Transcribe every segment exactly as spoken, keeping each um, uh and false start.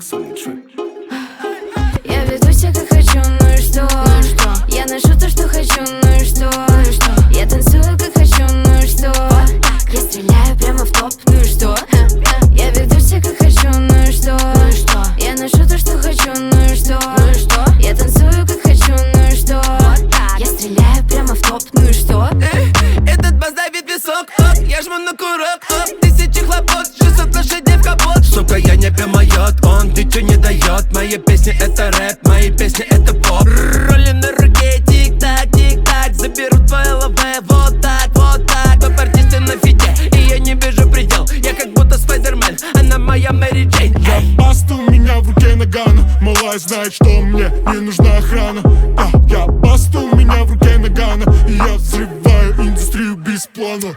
сексуальный трек. Я веду себя как хочу, ну и что? Ну и что? Я ношу то, что хочу, ну и что? Ну и что? Я танцую как хочу, ну и что? Я стреляю прямо в топ, ну и что? Я веду себя как хочу, ну и что? Ну и что? Я ношу то, что хочу, ну и что? Ну и что? Я танцую как хочу, ну и что? Я стреляю прямо в топ, ну и что? Этот бас давит висок, оп, я жму на курок, оп, тысячи хлопот, шестьсот лошадей в капот. Сука, я не промоет, он ничего не дает. Мои песни это рэп, мои песни это поп. Роли на руке, тик-так, тик-так, заберу твое лаве, вот так, вот так. Топ-артисты на фите, и я не вижу предел. Я как будто Спайдермен, она моя Мэри Джейн. Я басту, у меня в руке нагана. Малая знает, что мне не нужна охрана. а, Я басту, у меня в руке нагана. И я взрываю индустрию без плана.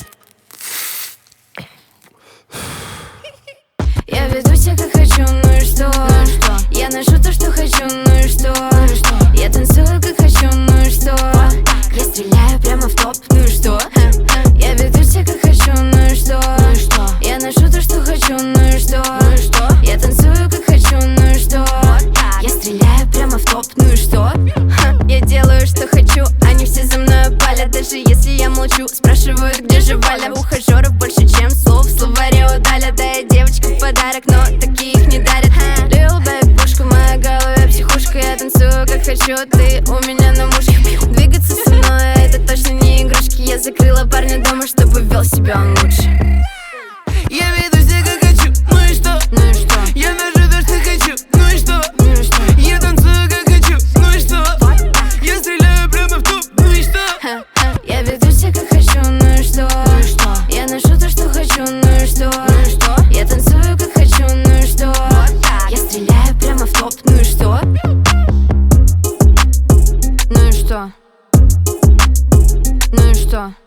Я веду себя как хочу, ну и что? Ну и что? Я ношу то, что хочу, ну и что? Ну и что? Я танцую как хочу, ну и что? Я стреляю прямо в топ, ну и что? Я веду себя как хочу, ну и что? Ну и что? Я ношу то, что хочу, ну и что? Ну и что? Я танцую как хочу, ну и что? Я стреляю прямо в топ, ну и что? Я делаю, что хочу, они все за мной палят. Даже если я молчу, спрашивают, где же Валя. Ухажеров больше, чем слов, словаре удалят. Да я девочка в подарок, но таких не дарят. Lil Bag, пушка в моей голове, психушка. Я танцую как хочу, ты у меня на мушке. Двигаться со мной, это точно не игрушки. Я закрыла парня дома, чтобы вел себя он лучше. Я веду себя как хочу, ну и что? Ну и что? Я ношу то, что хочу, ну и что? Ну и что? Я танцую как хочу, ну и что? Я стреляю прямо в топ, ну и что? Я веду себя как хочу, ну и что? Ну и что? Я ношу то, что хочу, ну и что? Ну и что? Я танцую как хочу, ну и что? Я стреляю прямо в топ, ну и что? Ну и что? Ну и что?